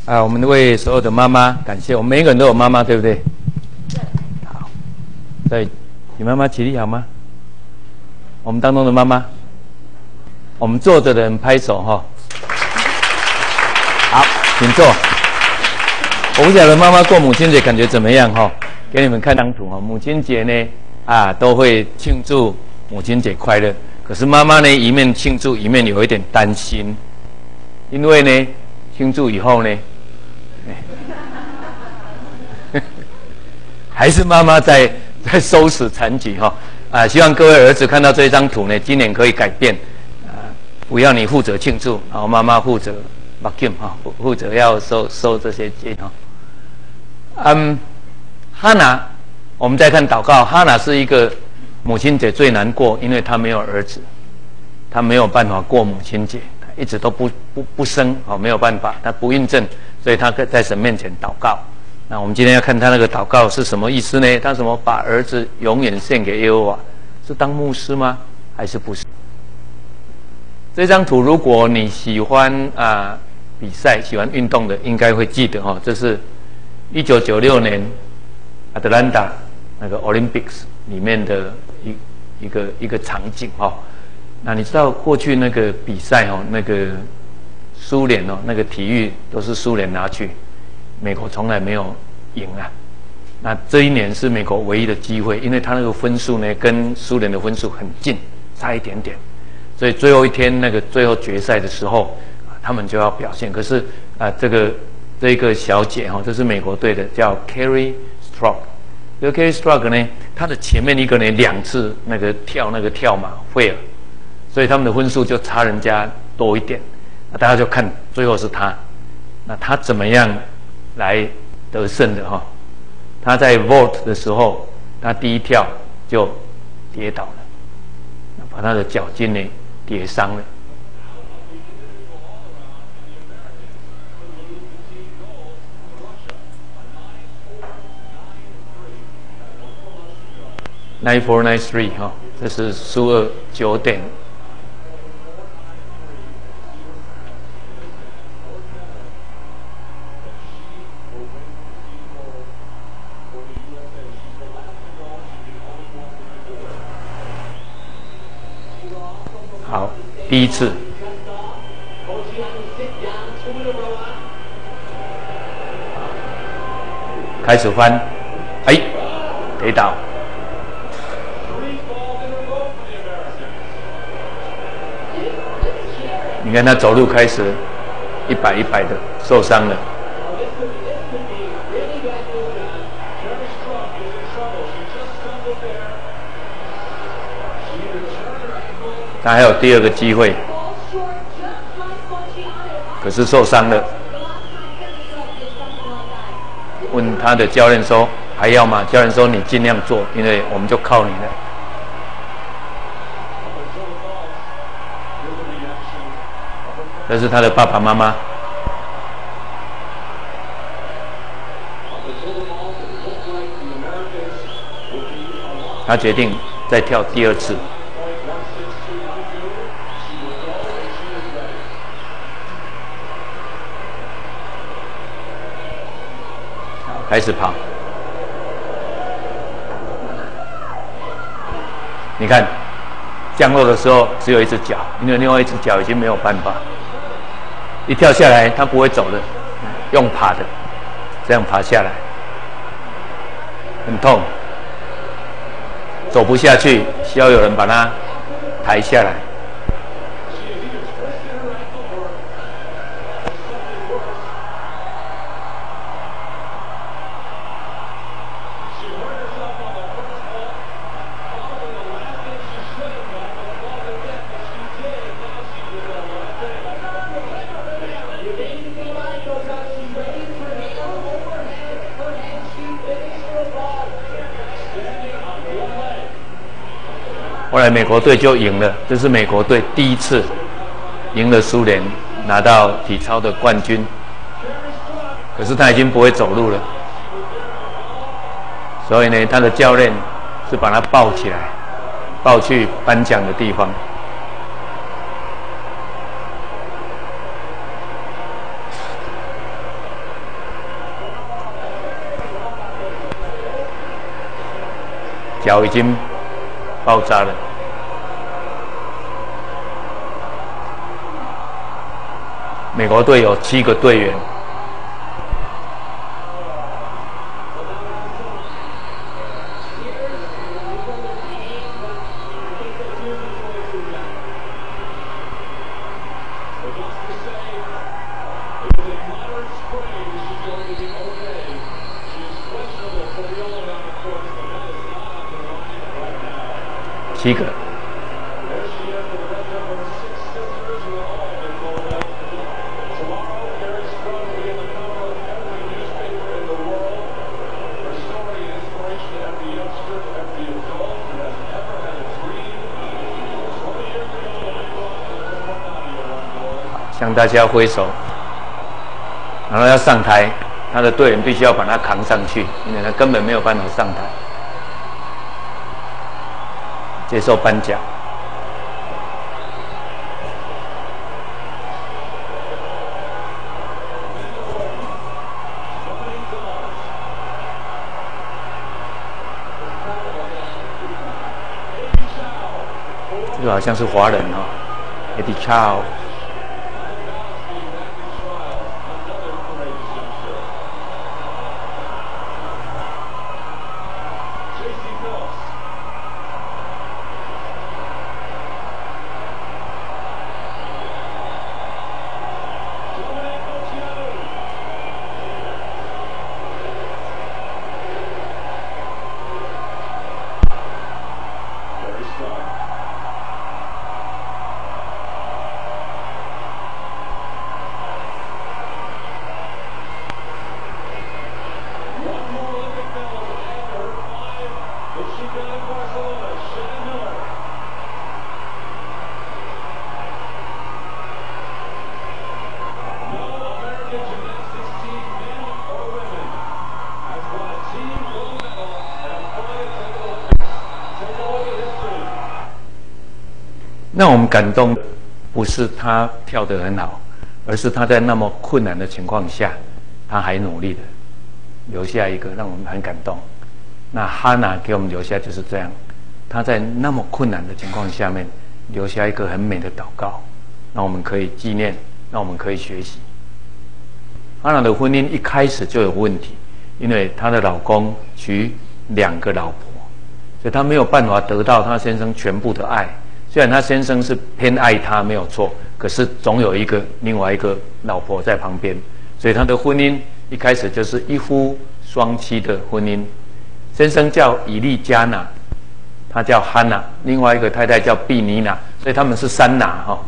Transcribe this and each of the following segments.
我们为所有的妈妈感谢，我们每一个人都有妈妈，对不对？好，所以你妈妈起立好吗？我们当中的妈妈，我们坐着的人拍手哈。好，请坐。我不晓得妈妈过母亲节感觉怎么样哈？给你们看张图哈。母亲节呢，都会庆祝母亲节快乐。可是妈妈呢，一面庆祝，一面有一点担心，因为呢，庆祝以后呢，还是妈妈在收拾残局哈。希望各位儿子看到这张图呢，今年可以改变，不要你负责庆祝，然后妈妈负责负责要收这些戒哈。哈拿，我们再看祷告，哈拿是一个母亲节最难过，因为她没有儿子，她没有办法过母亲节，她一直都不生，没有办法，她不孕症，所以她在神面前祷告。那我们今天要看她那个祷告是什么意思呢？她什么把儿子永远献给耶和华，是当牧师吗？还是不是？这张图如果你喜欢比赛、喜欢运动的，应该会记得哈，这是1996年亚特兰大那个 Olympics 里面的一个场景哈。那你知道过去那个比赛那个苏联那个体育都是苏联拿去，美国从来没有赢啊。那这一年是美国唯一的机会，因为他那个分数呢跟苏联的分数很近，差一点点，所以最后一天那个最后决赛的时候，他们就要表现。可是这个小姐这是美国队的，叫 Carrie Strug。这个 Carrie Strug 呢，她的前面一个呢2次那个跳马会了，所以他们的分数就差人家多一点。那大家就看最后是她，那她怎么样来得胜的哈？她在 vault 的时候，她第一跳就跌倒了，把她的脚筋呢跌伤了。9493哈，这是苏俄9点。好，第一次。开始翻，跌倒。你看他走路开始一摆的，受伤了。他还有第2个机会，可是受伤了。问他的教练说还要吗？教练说你尽量做，因为我们就靠你了。这是他的爸爸妈妈。他决定再跳第2次。好，开始跑。你看，降落的时候只有一只脚，因为另外一只脚已经没有办法。一跳下来，他不会走的，用爬的，这样爬下来，很痛，走不下去，需要有人把他抬下来。后来美国队就赢了，这是美国队第1次赢了苏联，拿到体操的冠军。可是他已经不会走路了，所以呢，他的教练是把他抱起来，抱去颁奖的地方。 脚已经爆炸了。美国队有7个队员。7个。向大家挥手，然后要上台，他的队员必须要把他扛上去，因为他根本没有办法上台。接受颁奖。这个好像是华人哦 ，Eddie Chow。那我们感动，不是他跳得很好，而是他在那么困难的情况下，他还努力的留下一个让我们很感动。那哈娜给我们留下就是这样，他在那么困难的情况下面留下一个很美的祷告，让我们可以纪念，让我们可以学习。哈娜的婚姻一开始就有问题，因为她的老公娶2个老婆，所以她没有办法得到她先生全部的爱。虽然她先生是偏爱她没有错，可是总有另外一个老婆在旁边，所以她的婚姻一开始就是一夫双妻的婚姻。先生叫以利加拿，他叫哈娜，另外一个太太叫毕尼娜，所以他们是3拿哈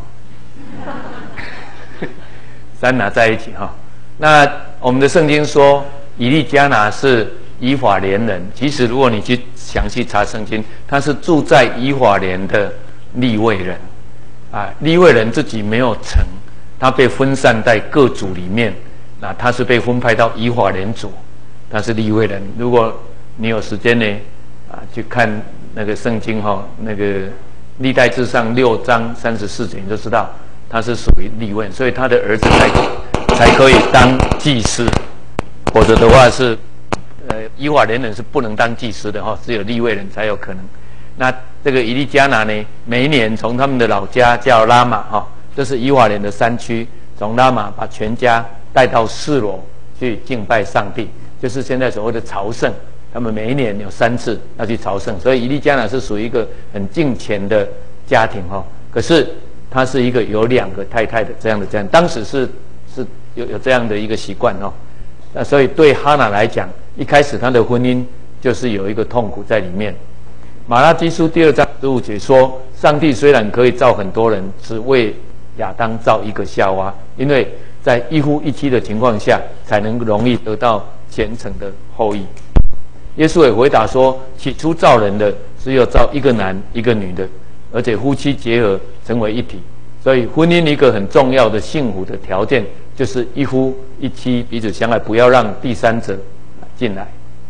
，3拿在一起哈。那我们的圣经说以利加拿是以法莲人，其实如果你去详细查圣经，他是住在以法莲的利未人啊，利未人自己没有成，他被分散在各族里面，那他是被分派到以法莲族，他是利未人。如果你有时间呢，去看那个圣经那个历代志上6章34节，你就知道他是属于利未人，所以他的儿子才可以当祭司，否则的话是，以法莲人是不能当祭司的只有利未人才有可能。那这个以利加拿呢，每一年从他们的老家叫拉玛这是以法莲的山区，从拉玛把全家带到示罗去敬拜上帝，就是现在所谓的朝圣。他们每一年有3次要去朝圣，所以以利加拿是属于一个很敬虔的家庭可是他是一个有2个太太的这样，当时是有这样的一个习惯那所以对哈娜来讲，一开始她的婚姻就是有一个痛苦在里面。马拉基书2章15节说，上帝虽然可以造很多人，只为亚当造一个夏娃，因为在一夫一妻的情况下，才能容易得到虔诚的后裔。耶稣也回答说，起初造人的只有造一个男一个女的，而且夫妻结合成为一体。所以婚姻一个很重要的幸福的条件，就是一夫一妻彼此相爱，不要让第三者进来。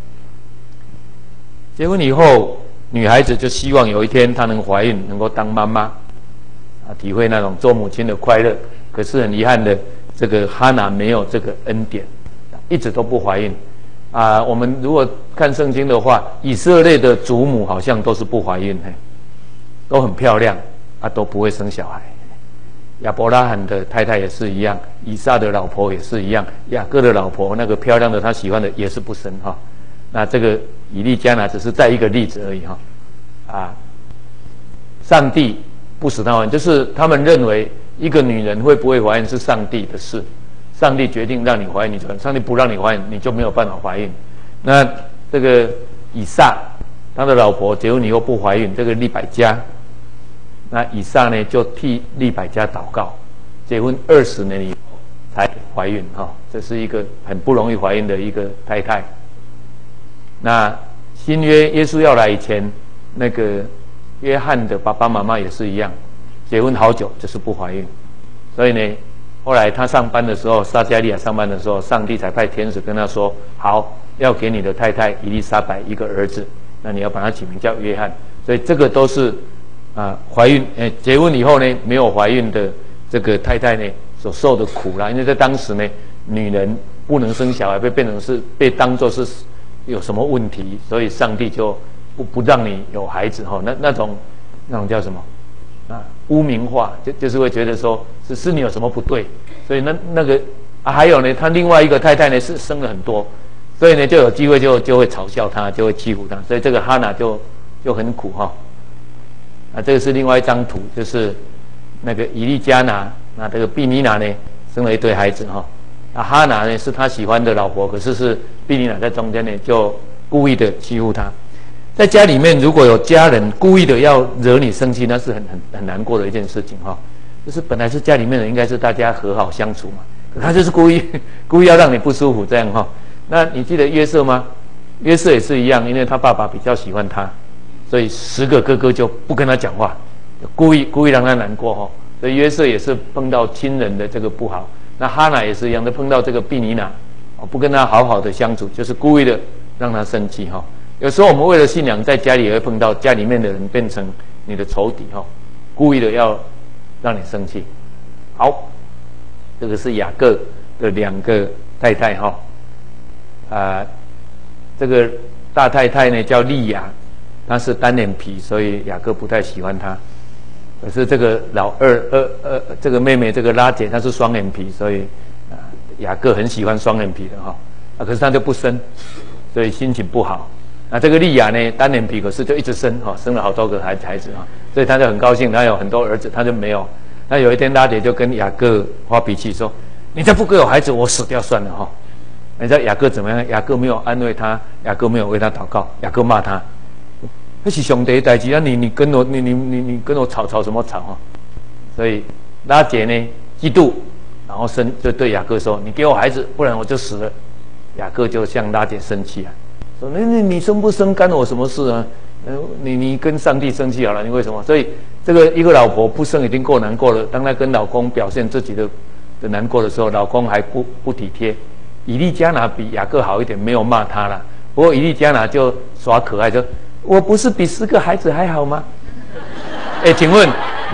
结婚以后，女孩子就希望有一天她能怀孕，能够当妈妈体会那种做母亲的快乐。可是很遗憾的，这个哈娜没有这个恩典，一直都不怀孕我们如果看圣经的话，以色列的祖母好像都是不怀孕，都很漂亮都不会生小孩。亚伯拉罕的太太也是一样，以撒的老婆也是一样，雅各的老婆那个漂亮的他喜欢的也是不生那这个以利加拿只是在一个例子而已上帝不使她怀孕，就是他们认为一个女人会不会怀孕是上帝的事，上帝决定让你怀孕，上帝不让你怀孕，你就没有办法怀孕。那这个以撒他的老婆结婚以后不怀孕，这个利百加，那以撒呢就替利百加祷告，结婚20年以后才怀孕这是一个很不容易怀孕的一个太太。那新约耶稣要来以前，那个约翰的爸爸妈妈也是一样，结婚好久就是不怀孕，所以呢后来他上班的时候，撒加利亚上班的时候，上帝才派天使跟他说，好，要给你的太太以利沙伯一个儿子，那你要把他起名叫约翰。所以这个都是怀孕结婚以后呢没有怀孕的这个太太呢所受的苦啦。因为在当时呢，女人不能生小孩，变成是被当作是有什么问题，所以上帝就不让你有孩子那种叫什么污名化，就是会觉得说是你有什么不对，所以那个还有呢，他另外一个太太呢是生了很多，所以呢就有机会就会嘲笑他，就会欺负他，所以这个哈拿就很苦这个是另外一张图，就是那个以利加拿，那这个毕尼拿呢生了一堆孩子哈拿呢是他喜欢的老婆，可是毕尼拿在中间呢就故意的欺负他。在家里面如果有家人故意的要惹你生气，那是很难过的一件事情就是本来是家里面的应该是大家和好相处嘛，可他就是故意要让你不舒服这样那你记得约瑟吗？约瑟也是一样，因为他爸爸比较喜欢他，所以10个哥哥就不跟他讲话，故意让他难过所以约瑟也是碰到亲人的这个不好。那哈拿也是一样的，碰到这个毕尼拿不跟他好好的相处，就是故意的让他生气有时候我们为了信仰，在家里也会碰到家里面的人变成你的仇敌故意的要让你生气。好，这个是雅各的2个太太这个大太太呢叫利亚，她是单眼皮，所以雅各不太喜欢她。可是这个老这个妹妹这个拉结她是双眼皮，所以雅各很喜欢双眼皮的可是她就不生，所以心情不好。那这个利亚呢单眼皮，可是就一直生生了好多个孩子所以他就很高兴，他有很多儿子，他就没有。那有一天拉结就跟雅各发脾气说，你再不给我孩子，我死掉算了你知道雅各怎么样？雅各没有安慰他，雅各没有为他祷告，雅各骂他，那是上帝的事你跟我你跟我吵什么吵所以拉结呢嫉妒，然后就对雅各说，你给我孩子，不然我就死了。雅各就向拉结生气说你生不生干我什么事啊？你跟上帝生气好了，你为什么？所以这个一个老婆不生已经够难过了，当她跟老公表现自己的难过的时候，老公还不体贴。以利加拿比雅各好一点，没有骂他啦。不过以利加拿就耍可爱，说我不是比10个孩子还好吗？请问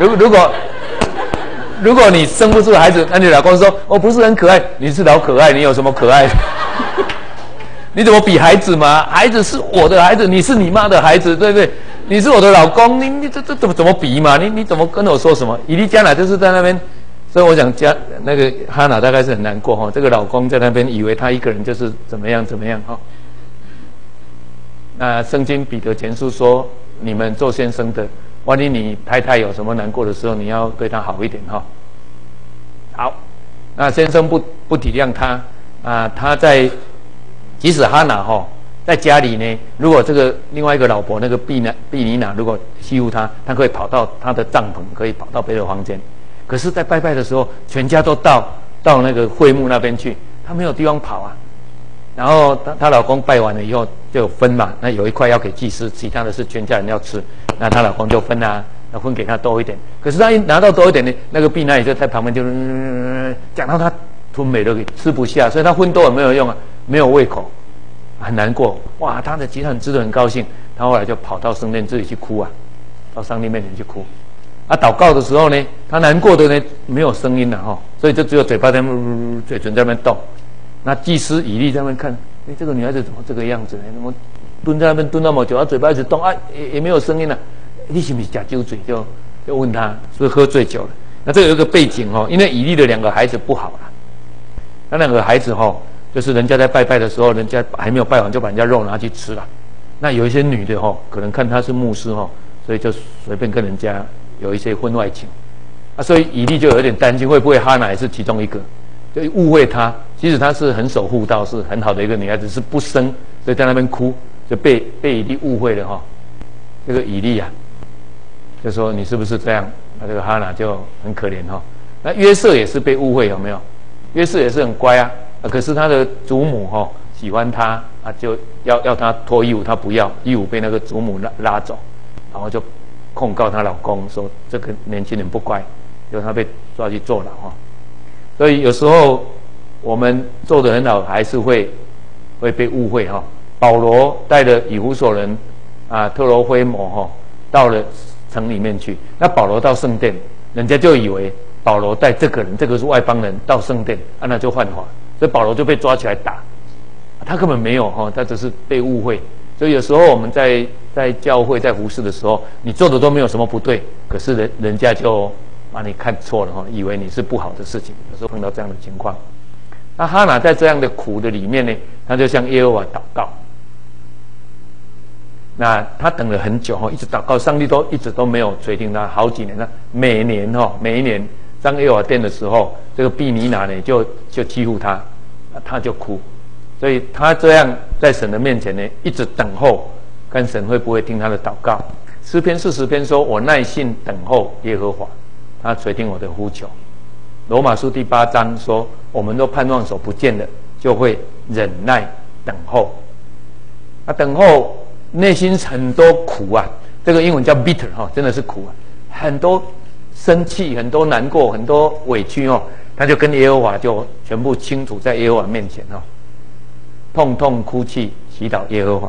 如果你生不出孩子，那你老公说我不是很可爱，你是老可爱，你有什么可爱的？你怎么比孩子嘛？孩子是我的孩子，你是你妈的孩子，对不对？你是我的老公，你这怎么比嘛？你怎么跟我说什么？以利加拿就是在那边，所以我想那个哈拿大概是很难过这个老公在那边以为他一个人就是怎么样那圣经彼得前书说，你们做先生的，万一你太太有什么难过的时候，你要对她好一点好，那先生不体谅他他即使哈拿在家里呢，如果这个另外一个老婆那个毕尼娜如果欺负他，他可以跑到他的帐篷，可以跑到别的房间。可是，在拜拜的时候，全家都到那个会幕那边去，他没有地方跑然后她老公拜完了以后就有分嘛，那有一块要给祭司，其他的是全家人要吃，那她老公就分要分给她多一点。可是她一拿到多一点呢，那个毕娜也就在旁边就讲到她吞美都吃不下，所以她分多也没有用没有胃口，很难过。哇，她的其他人吃得很高兴，她后来就跑到圣殿自己去哭到上帝面前去哭。祷告的时候呢，她难过的呢没有声音所以就只有嘴巴在嘴唇在那边动。那祭司以利在那边看， 这个女孩子怎么这个样子呢？怎么蹲在那边蹲那么久，她嘴巴一直动啊，也没有声音了。你是不是假酒醉？就问他，是不是喝醉酒了？那这有一个背景因为以利的2个孩子不好了，那2个孩子就是人家在拜拜的时候，人家还没有拜完就把人家肉拿去吃了。那有一些女的可能看他是牧师所以就随便跟人家有一些婚外情啊，所以以利就有点担心，会不会哈娜也是其中一个，就误会她。其实她是很守妇道，是很好的一个女孩子，是不生，所以在那边哭，就被以利误会了这个以利啊，就说你是不是这样？那这个哈娜就很可怜那约瑟也是被误会，有没有？约瑟也是很乖啊，可是他的祖母喜欢他啊，就要他脱衣服，他不要，衣服被那个祖母拉走，然后就控告她老公说这个年轻人不乖，结果他被抓去坐牢所以有时候我们做得很好，还是会被误会保罗带着以弗所人特罗菲摩到了城里面去，那保罗到圣殿，人家就以为保罗带这个人，这个是外邦人到圣殿那就犯法，所以保罗就被抓起来打。他根本没有他只是被误会。所以有时候我们在教会在服事的时候，你做的都没有什么不对，可是人家就把你看错了以为你是不好的事情。有时候碰到这样的情况，那哈娜在这样的苦的里面呢，他就向耶和华祷告。那他等了很久一直祷告，上帝一直都没有垂听他，好几年了。每一年上耶和华殿的时候，这个毗尼拿呢就欺负他，他就哭。所以他这样在神的面前呢，一直等候，看神会不会听他的祷告。诗篇40篇说：“我耐心等候耶和华，他垂听我的呼求。”罗马书第8章说：“我们都盼望所不见的，就会忍耐等候。”等候内心很多苦啊，这个英文叫 bitter 真的是苦啊，很多生气，很多难过，很多委屈他就跟耶和华就全部倾吐在耶和华面前痛痛哭泣，祈祷耶和华。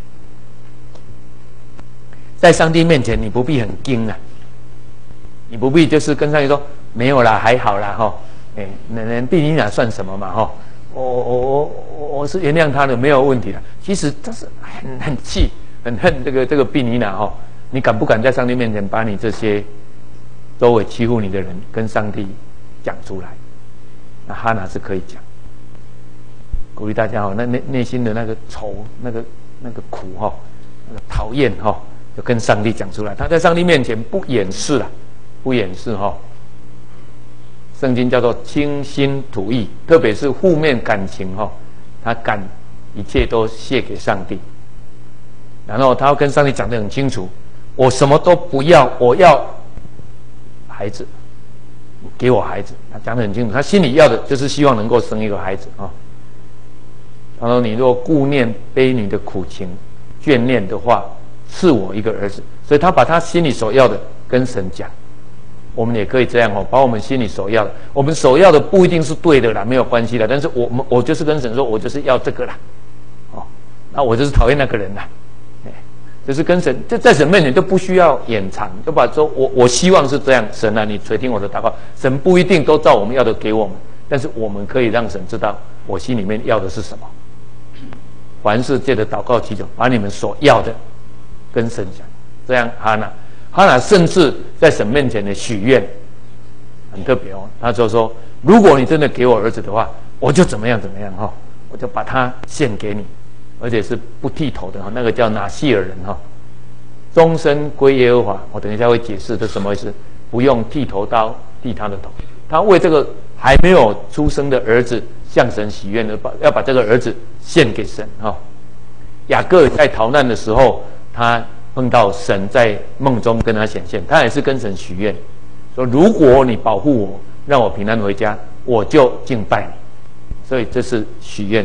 在上帝面前，你不必很惊啊，你不必就是跟上帝说没有啦，还好啦那毗尼拿算什么嘛我是原谅他的，没有问题的。其实他是很气，很恨这个毗尼拿你敢不敢在上帝面前把你这些周围欺负你的人跟上帝讲出来？那哈娜是可以讲。鼓励大家那内心的那个愁，那个苦那个讨厌就跟上帝讲出来。他在上帝面前不掩饰不掩饰圣经叫做倾心吐意，特别是负面感情他敢一切都卸给上帝，然后他要跟上帝讲得很清楚，我什么都不要，我要孩子，你给我孩子。他讲得很清楚，他心里要的就是希望能够生一个孩子他说：“你若顾念婢女的苦情，眷念的话，赐我一个儿子。”所以他把他心里所要的跟神讲。我们也可以这样把我们心里所要的，我们所要的不一定是对的啦，没有关系的。但是我就是跟神说，我就是要这个啦，那我就是讨厌那个人啦，就是跟神在神面前就不需要掩藏，就把说我希望是这样，神啊，你垂听我的祷告。神不一定都照我们要的给我们，但是我们可以让神知道我心里面要的是什么。凡事借着祷告祈求，把你们所要的跟神讲。这样哈娜甚至在神面前的许愿很特别他就说：如果你真的给我儿子的话，我就怎么样怎么样我就把他献给你，而且是不剃头的那个叫拿细尔人终身归耶和华。我等一下会解释这什么意思，不用剃头刀剃他的头。他为这个还没有出生的儿子向神许愿的，要把这个儿子献给神雅各在逃难的时候，他碰到神在梦中跟他显现，他也是跟神许愿，说如果你保护我，让我平安回家，我就敬拜你。所以这是许愿。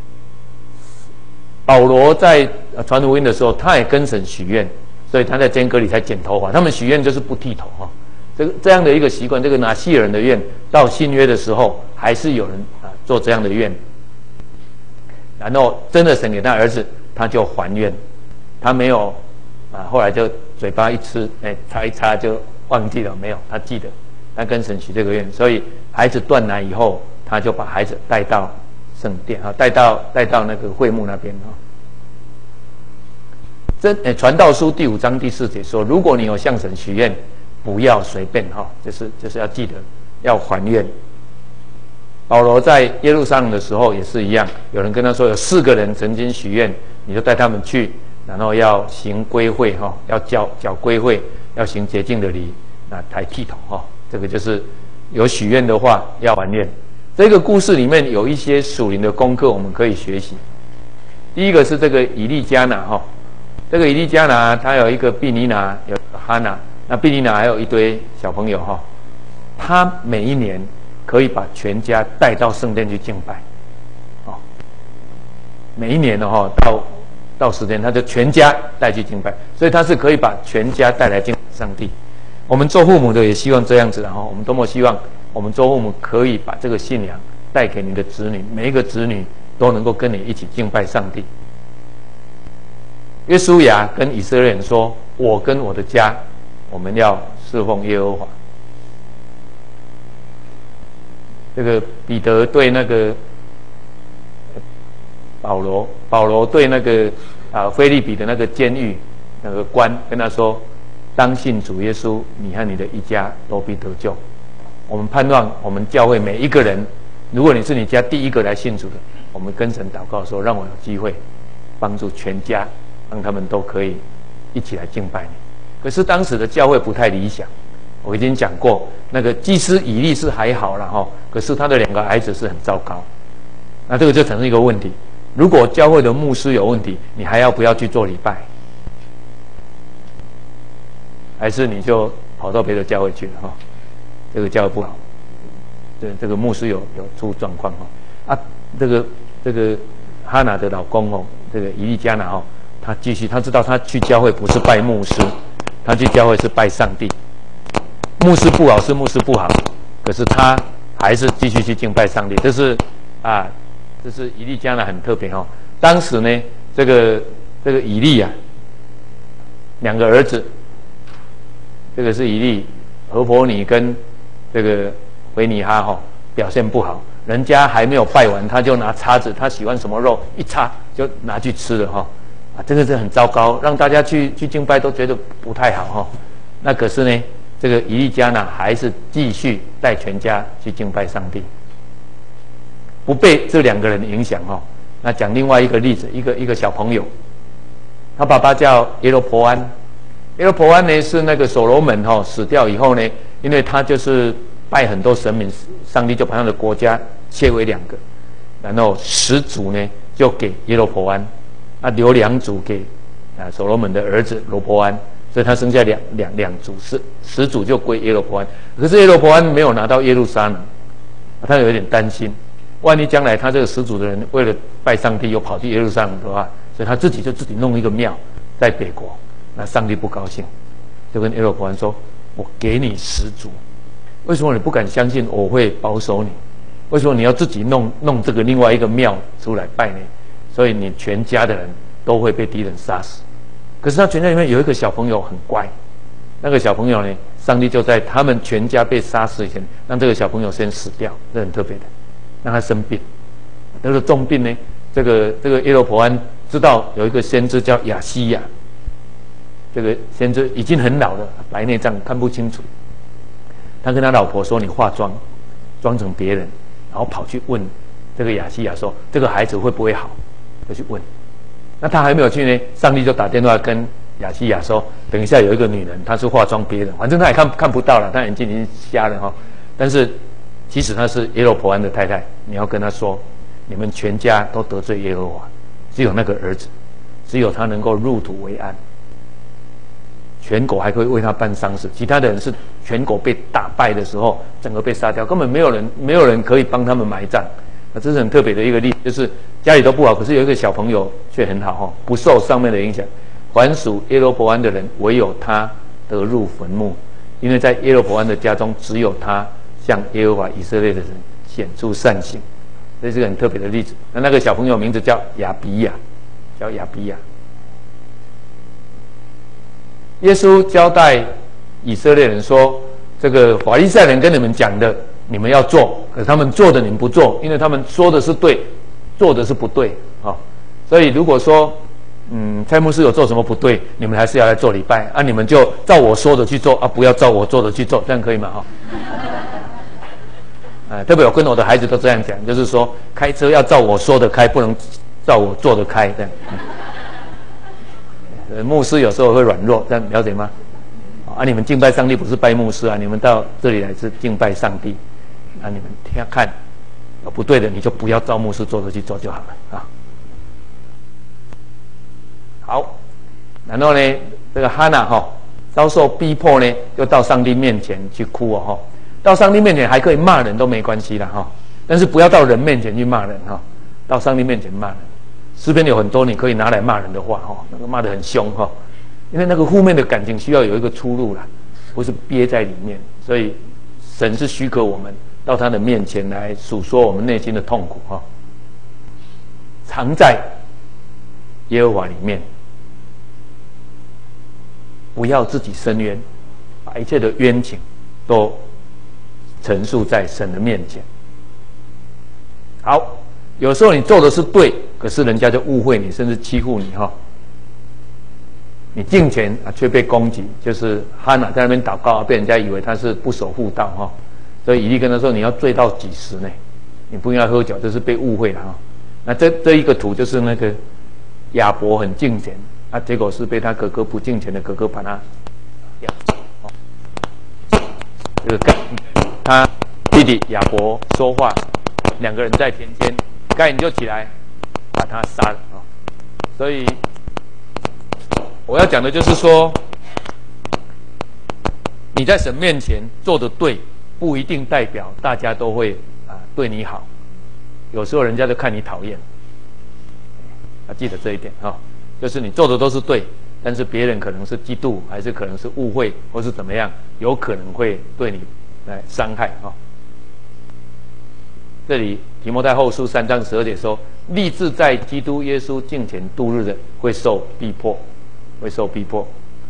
保罗在传福音的时候，他也跟神许愿，所以他在监阁里才剪头发。他们许愿就是不剃头这样的一个习惯。这个拿细尔人的愿，到新约的时候还是有人做这样的愿。然后真的神给他儿子，他就还愿，他没有后来就嘴巴一吃，擦一擦就忘记了，没有，他记得，他跟神许这个愿。所以孩子断奶以后，他就把孩子带到圣殿啊，带到那个会幕那边啊。传道书第5章第4节说，如果你有向神许愿，不要随便哈，就是要记得要还愿。保罗在耶路撒冷的时候也是一样，有人跟他说有4个人曾经许愿，你就带他们去，然后要行归会哈，要缴归会，要行洁净的礼，那抬剃头哈，这个就是有许愿的话要还愿。这个故事里面有一些属灵的功课我们可以学习。第一个是这个以利加拿哈，这个以利加拿他有一个毕尼拿，有哈拿，那毕尼拿还有一堆小朋友哈，他每一年可以把全家带到圣殿去敬拜，哦，每一年的哈到10天他就全家带去敬拜，所以他是可以把全家带来敬拜上帝。我们做父母的也希望这样子的哈，我们多么希望我们做父母可以把这个信仰带给你的子女，每一个子女都能够跟你一起敬拜上帝。约书亚跟以色列人说：“我跟我的家，我们要侍奉耶和华。”这个彼得对那个保罗对那个腓立比的那个监狱那个官跟他说：“当信主耶稣，你和你的一家都必得救。”我们盼望我们教会每一个人，如果你是你家第一个来信主的，我们跟神祷告说：“让我有机会帮助全家，让他们都可以一起来敬拜你。”可是当时的教会不太理想，我已经讲过，那个祭司以利是还好啦哈，可是他的2个儿子是很糟糕，那这个就成了一个问题。如果教会的牧师有问题，你还要不要去做礼拜？还是你就跑到别的教会去了哈？这个教会不好，这个牧师有出状况哈。这个哈拿的老公哦，这个以利加拿哦，他知道他去教会不是拜牧师，他去教会是拜上帝。牧师不好是牧师不好，可是他还是继续去敬拜上帝。这是以利加拿很特别哦。当时呢，这个以利啊，2个儿子，这个是以利何伯尼跟这个维尼哈哈表现不好，人家还没有拜完，他就拿叉子，他喜欢什么肉一插就拿去吃了哈，这个是很糟糕，让大家去敬拜都觉得不太好哈。那可是呢，这个以利加拿还是继续带全家去敬拜上帝，不被这2个人影响哈。那讲另外一个例子，一个小朋友，他爸爸叫耶罗波安。耶罗波安呢是那个所罗门死掉以后呢，因为他就是拜很多神明，上帝就把他的国家切为2个，然后10族呢就给耶罗波安，留2族给所罗门的儿子罗波安，所以他生下两族，10族就归耶罗波安。可是耶罗波安没有拿到耶路撒冷，他有点担心，万一将来他这个10族的人为了拜上帝又跑去耶路撒冷的话，所以他自己弄一个庙在北国。那上帝不高兴，就跟耶罗波安说：“我给你10族，为什么你不敢相信我会保守你？为什么你要自己弄这个另外一个庙出来拜呢？所以你全家的人都会被敌人杀死。”可是他全家里面有一个小朋友很乖，那个小朋友呢，上帝就在他们全家被杀死以前，让这个小朋友先死掉，这很特别的，让他生病，那个重病呢，这个耶罗波安知道有一个先知叫亚西亚。这个先知已经很老了，白内障看不清楚。他跟他老婆说：“你化妆，装成别人，然后跑去问这个亚西亚说，这个孩子会不会好？”就去问。那他还没有去呢，上帝就打电话跟亚西亚说：“等一下有一个女人，她是化妆别人，反正他也看不到了，他眼睛已经瞎了哈。但是其实她是耶罗波安的太太，你要跟她说，你们全家都得罪耶和华，只有那个儿子，只有他能够入土为安。”全国还可以为他办丧事，其他的人是全国被打败的时候，整个被杀掉，根本没有人可以帮他们埋葬。这是很特别的一个例子，就是家里都不好，可是有一个小朋友却很好不受上面的影响。凡属耶罗波安的人，唯有他得入坟墓，因为在耶罗波安的家中，只有他向耶和华以色列的人显出善行。这是个很特别的例子。那个小朋友名字叫亚比亚，耶稣交代以色列人说：“这个法利赛人跟你们讲的，你们要做；可是他们做的你们不做，因为他们说的是对， 做的是不对，所以如果说蔡牧师有做什么不对，你们还是要来做礼拜啊，你们就照我说的去做啊，不要照我做的去做，这样可以吗？特别我跟我的孩子都这样讲，就是说开车要照我说的开，不能照我做的开，这样。牧师有时候会软弱，这样了解吗？你们敬拜上帝不是拜牧师啊，你们到这里来是敬拜上帝，你们听看有不对的，你就不要照牧师做的去做就好了啊。好，然后呢，这个哈娜遭受逼迫呢，就到上帝面前去哭到上帝面前还可以骂人都没关系啦但是不要到人面前去骂人到上帝面前骂人。诗篇有很多你可以拿来骂人的话那个骂得很凶因为那个负面的感情需要有一个出路啦，不是憋在里面，所以神是许可我们到他的面前来诉说我们内心的痛苦藏在耶和华里面，不要自己伸冤，把一切的冤情都陈述在神的面前。好，有时候你做的是对，可是人家就误会你，甚至欺负你你敬虔却被攻击，就是哈娜在那边祷告被人家以为他是不守妇道所以以利跟他说你要醉到几时呢？你不应该喝酒，这是被误会了那这一个图就是那个亚伯很敬虔结果是被他哥哥不敬虔的哥哥把他这个跟他弟弟亚伯说话，两个人在田间，该隐就起来把他杀了所以我要讲的就是说，你在神面前做的对，不一定代表大家都会对你好，有时候人家就看你讨厌，记得这一点就是你做的都是对，但是别人可能是嫉妒，还是可能是误会，或是怎么样，有可能会对你来伤害这里提摩太后书3章12节说，立志在基督耶稣敬虔度日的，会受逼迫，会受逼迫。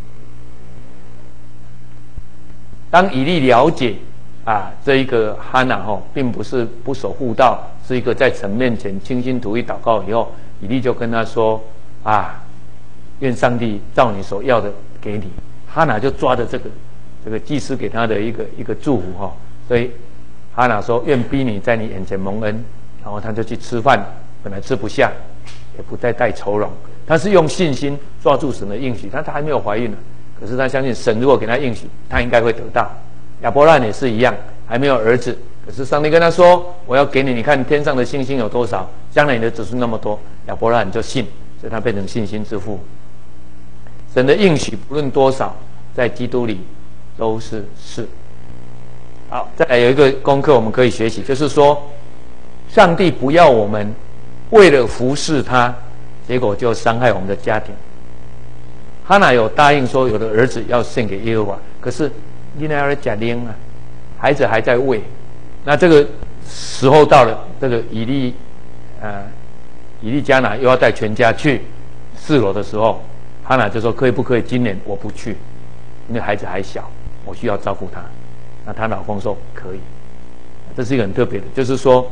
当以利了解这一个哈娜并不是不守妇道，是一个在神面前倾心吐意祷告以后，以利就跟他说愿上帝照你所要的给你。哈娜就抓着这个祭司给他的一个祝福所以哈娜说愿逼你在你眼前蒙恩，然后他就去吃饭，本来吃不下，也不再带愁容。他是用信心抓住神的应许，他还没有怀孕呢，可是他相信神如果给他应许，他应该会得到。亚伯拉罕也是一样，还没有儿子，可是上帝跟他说我要给你，你看天上的星星有多少，将来你的子孙那么多。亚伯拉罕就信，所以他变成信心之父。神的应许不论多少，在基督里都是是。好，再来有一个功课我们可以学习，就是说上帝不要我们为了服侍他，结果就伤害我们的家庭。哈娜有答应说有的儿子要献给耶和华，可是你那要假拎孩子还在喂，那这个时候到了，这个以利加拿又要带全家去示罗的时候，哈娜就说可以不可以今年我不去，因为孩子还小，我需要照顾他。那她老公说可以。这是一个很特别的，就是说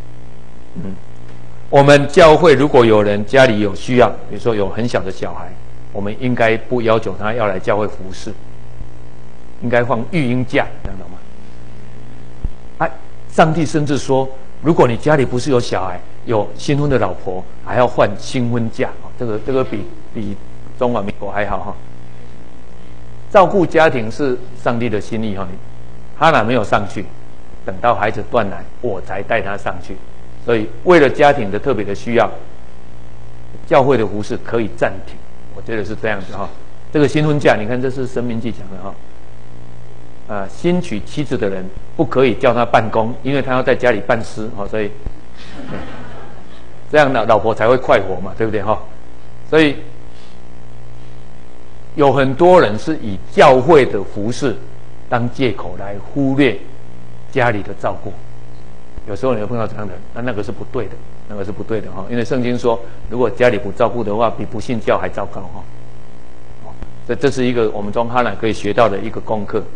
我们教会如果有人家里有需要，比如说有很小的小孩，我们应该不要求他要来教会服侍，应该放育婴假，知道吗？上帝甚至说，如果你家里不是有小孩，有新婚的老婆，还要换新婚假，这个比中华民国还好照顾家庭是上帝的心意哈娜没有上去，等到孩子断奶，我才带他上去。所以为了家庭的特别的需要，教会的服事可以暂停，我觉得是这样子这个新婚假，你看这是《申命记》讲的新娶妻子的人不可以叫他办公，因为他要在家里办事所以这样老婆才会快活嘛，对不对所以有很多人是以教会的服事当借口来忽略家里的照顾。有时候你会碰到这样的人，那个是不对的，那个是不对的因为圣经说，如果家里不照顾的话，比不信教还糟糕所以这是一个我们从哈娜可以学到的一个功课。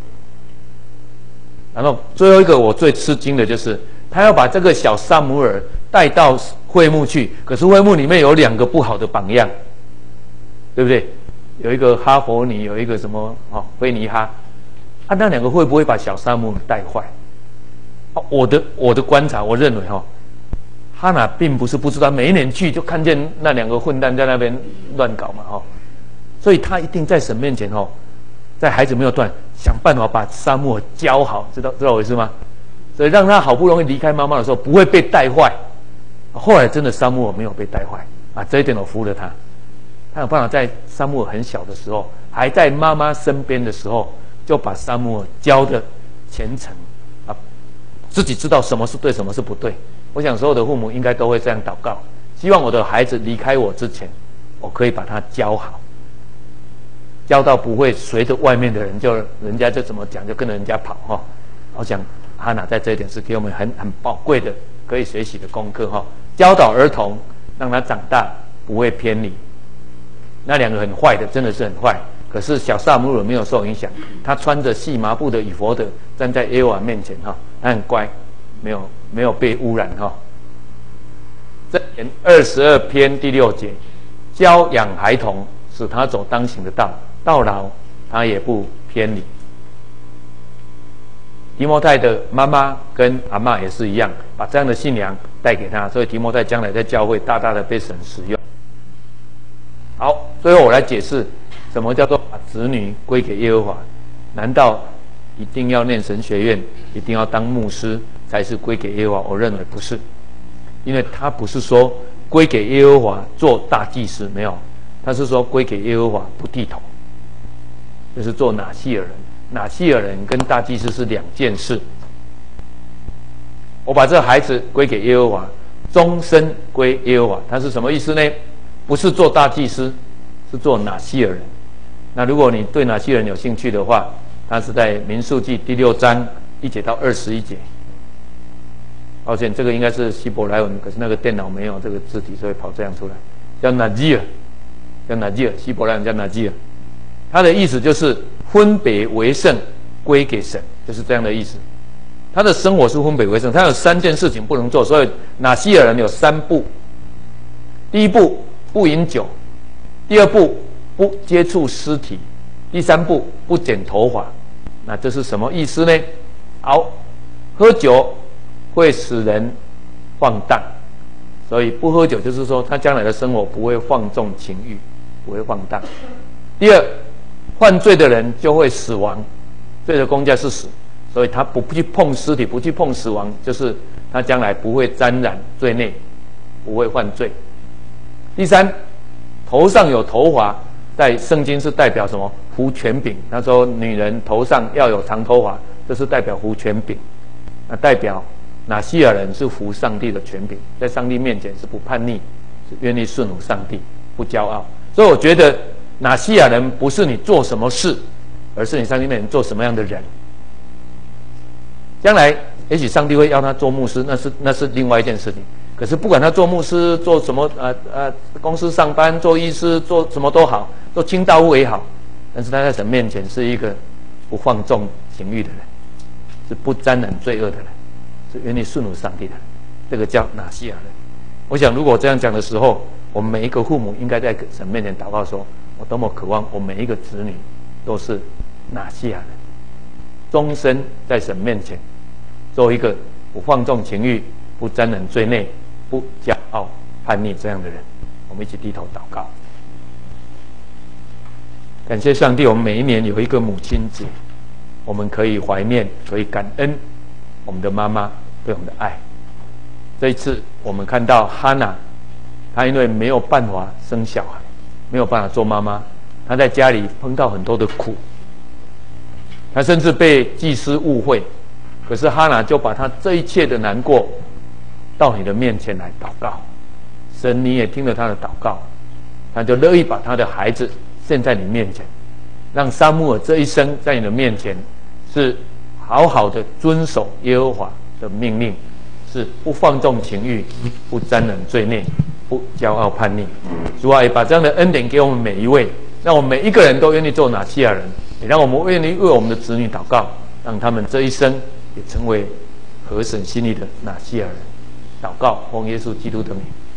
然后最后一个我最吃惊的就是，他要把这个小撒母耳带到会幕去，可是会幕里面有2个不好的榜样，对不对？有一个哈佛尼，有一个什么菲尼哈，那2个会不会把小撒母耳带坏？我的观察，我认为哈拿并不是不知道，每一年去就看见那2个混蛋在那边乱搞嘛所以他一定在神面前在孩子没有断，想办法把撒母耳教好，知道我意思吗？所以让他好不容易离开妈妈的时候不会被带坏。后来真的撒母耳没有被带坏这一点我服了他。他有办法在撒母耳很小的时候，还在妈妈身边的时候，就把撒母耳教的虔诚自己知道什么是对，什么是不对。我想所有的父母应该都会这样祷告，希望我的孩子离开我之前，我可以把他教好，教到不会随着外面的人人家就怎么讲就跟着人家跑我想哈拿在这一点是给我们很宝贵的可以学习的功课教导儿童，让他长大不会偏离。那2个很坏的真的是很坏，可是小撒母耳没有受影响，他穿着细麻布的以弗得站在耶和华面前他很乖，没有被污染箴言22篇第6节，教养孩童，使他走当行的道，到老他也不偏离。提摩太的妈妈跟阿嬷也是一样，把这样的信仰带给他，所以提摩太将来在教会大大的被神使用。好，最后我来解释什么叫做把子女归给耶和华。难道一定要念神学院，一定要当牧师才是归给耶和华？我认为不是，因为他不是说归给耶和华做大祭司，没有，他是说归给耶和华不剃头，就是做拿细耳人。拿细耳人跟大祭司是2件事。我把这孩子归给耶和华，终身归耶和华，他是什么意思呢？不是做大祭司，是做拿细耳人。那如果你对拿细耳人有兴趣的话，他是在民数记第6章1节到21节。抱歉，这个应该是希伯来文，可是那个电脑没有这个字体，所以跑这样出来，叫拿基尔，叫拿基尔，希伯来文叫拿基尔。他的意思就是分别为圣，归给神，就是这样的意思。他的生活是分别为圣，他有3件事情不能做，所以拿细耳人有3步。第一步，不饮酒；第2步，不接触尸体；第3步，不剪头发。那这是什么意思呢？好，喝酒会使人放荡，所以不喝酒就是说他将来的生活不会放纵情欲，不会放荡。第2，犯罪的人就会死亡，罪的工价是死，所以他不去碰尸体，不去碰死亡，就是他将来不会沾染罪孽，不会犯罪。第3，头上有头发，在圣经是代表什么？服权柄。他说女人头上要有长头发，这是代表服权柄。那代表拿细耳人是服上帝的权柄，在上帝面前是不叛逆，是愿意顺服上帝，不骄傲。所以我觉得拿细耳人不是你做什么事，而是你上帝面前做什么样的人。将来也许上帝会要他做牧师，那是另外一件事情。可是不管他做牧师，做什么公司上班，做医师，做什么都好，做清道夫也好，但是他在神面前是一个不放纵情欲的人，是不沾染罪恶的人，是愿意顺服上帝的人，这个叫拿细耳人。我想如果这样讲的时候，我们每一个父母应该在神面前祷告说，我多么渴望我每一个子女都是拿细耳人，终身在神面前做一个不放纵情欲，不沾染罪孽，不骄傲叛逆这样的人。我们一起低头祷告。感谢上帝，我们每一年有一个母亲节，我们可以怀念，可以感恩我们的妈妈对我们的爱。这一次我们看到哈娜，她因为没有办法生小孩，没有办法做妈妈，她在家里碰到很多的苦，她甚至被祭司误会。可是哈娜就把她这一切的难过到你的面前来祷告，神你也听了她的祷告，她就乐意把她的孩子献在你面前，让撒母耳这一生在你的面前是好好的遵守耶和华的命令，是不放纵情欲，不沾染罪孽，不骄傲叛逆。主啊，也把这样的恩典给我们每一位，让我们每一个人都愿意做拿细耳人，也让我们愿意为我们的子女祷告，让他们这一生也成为合神心意的拿细耳人。 祷告，奉耶稣基督的名。